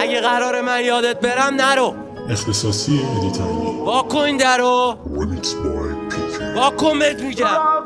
اگه قرار من یادت برم نرو. اختصاصی ادیتایی واکن این درو، واکن بهت میگم.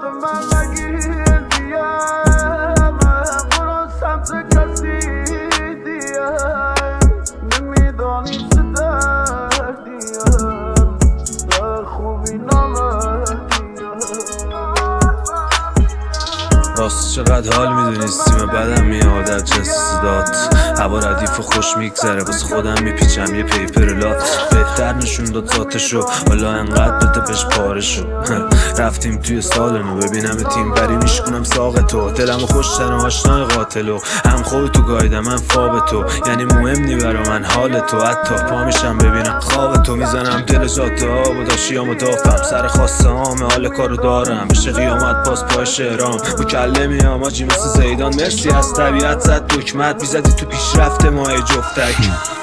راست چقدر حال میدونستیم بعدم میاد از جنس صدات. هوا ردیف و خوش میگذره واسه خودم میپیچم یه پیپر لات. بهتر نشون داد ذاتشو حالا انقدر بده بهش پارشو. رفتیم توی سالنو ببینم تیم بری میشکنم ساق تو. دلمو خوشتن و آشنای قاتلو هم خودتو گایدم من فاب تو. یعنی مهم نی برا من حال تو. حتی پا میشم ببینم خواب تو. میزنم دل ذات آب و داشیامو دافم سر خواسته هامه حال کارو دارم. بشه قیامت باز پای شهرام مکله میام آجی مثل زیدان. مرسی از طبیعت زد دکمت میزدی تو پیشرفت ماه جفتک.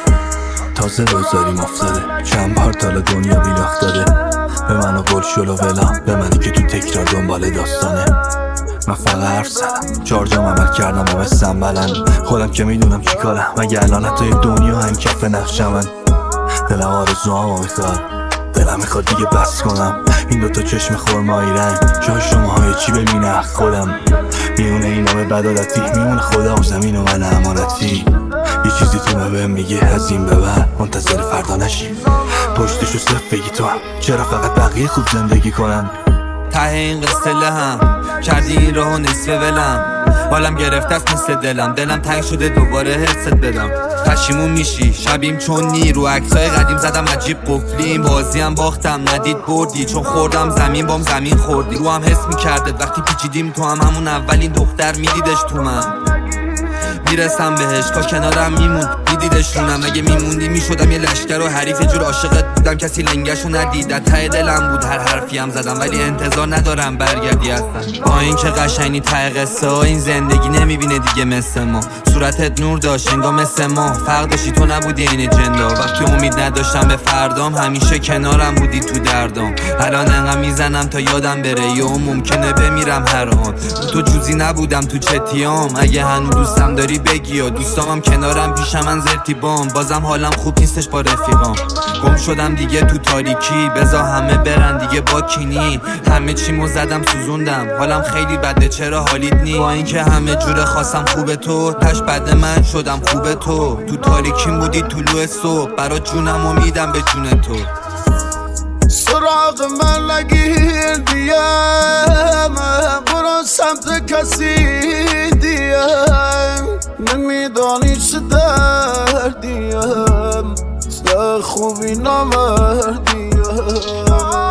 تازه روزاریم افتاده چند بار تالا دنیا بیلاخت داده به منو گل شلو ولم به منی که تو تکرار دنبال داستانه. من فقط حرف زدم چارجام عمل کردم و بستم بلند. خودم که میدونم چی کارم مگه الان حتی دنیا هم کف نقشم من. دلم آرزوامو میخواد دلم میخواد دیگه بس کنم. این دوتا چشم خرمایی رنگ جای شماهای چی ببینه خودم. میونه این نام بدالتی میمونه خدا و زمین و من امانتی. یه چیزی تو بهم میگه از این به بعد منتظر فردا نشی. پشتشو صرف بگی تو هم چرا فقط بقیه خوب زندگی کنن. ته این قصه لهم کردی این راهو نصف ولم. حالم گرفته است مثل دلم تنگ شده دوباره حست بدم. پشیمون میشی شبیم چون نی رو عکسای قدیم زدم عجیب قفلیم. بازیم باختم ندید بردی چون خوردم زمین بام زمین خوردی. رو هم حس میکرده وقتی پیچیدیم تو هم همون اولین دختر میدیدش تو من. میرسم بهش کا کنارم میمون میدیدش رونم. اگه میموندی میشدم یه لشکر و حریف. جور عاشقت بودم کسی لنگشو ندید. ته دلم بود هر حرفی هم زدم ولی انتظار ندارم برگردی هستن. با این که قشنگی ته قصه ها این زندگی نمیبینه دیگه مثل ما. صورتت نور داشت انگار مثل ما. فرق داشتی تو نبودی این جندا. وقتی امید نداشتم به فردام همیشه کنارم بودی تو دردام. الان انقدر میزنم تا یادم بره یا ممکنه بمیرم هر آن. تو جوزی نبودم تو چتیام. اگه هنوز دوستم داری بگی یا دوستام کنارم پیش من زرتیبام. بازم حالم خوب نیستش با رفیقام. گم شدم دیگه تو تاریکی بزا همه برن دیگه با کینی. همه چیمو زدم سوزوندم حالم خیلی بده چرا حالیت نی. با اینکه همه جوره خواستم خوبه تو تش بده من شدم خوبه تو. تو تاریکیم بودی طلوع صبح برا جونم و میدم به جون تو. سراغ من نگیر دیم برو سمت کسی دیم. نمیدانی چه دردیم خوبی نمردیم.